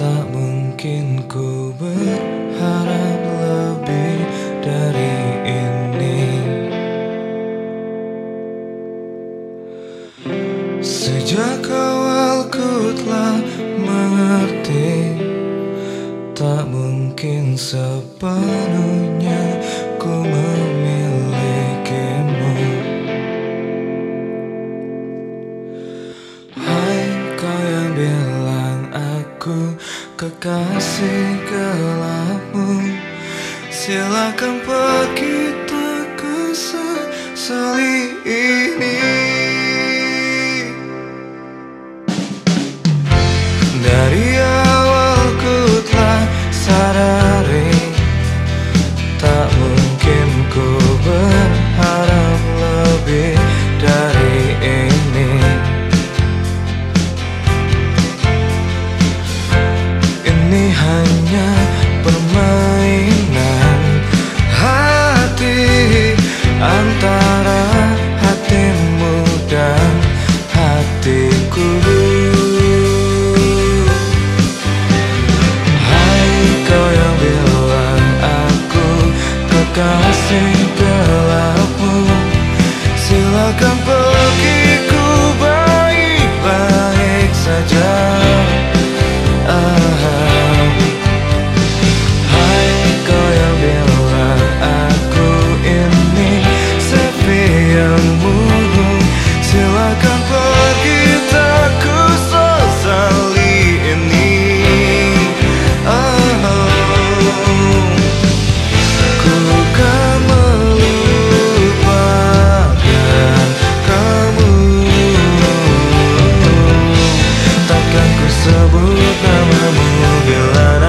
Tak mungkin ku berharap lebih dari ini. Sejak awal ku telah mengerti, tak mungkin sepenuhnya ku memilikimu. Hai kau yang bilang aku kekasih gelapmu, silakan pergi, tak kusesali ini. Dari awal ku telah sadari, tak mungkin ku berharap lebih dari ini. Ini hanya permainan hati antara hatimu dan hatiku. Kasih gelapmu, silakan pergi, ku baik-baik saja. Hai kau yang bilang aku ini sepianmu, silakan pergi, tak kusesali ini. Sebut namamu bila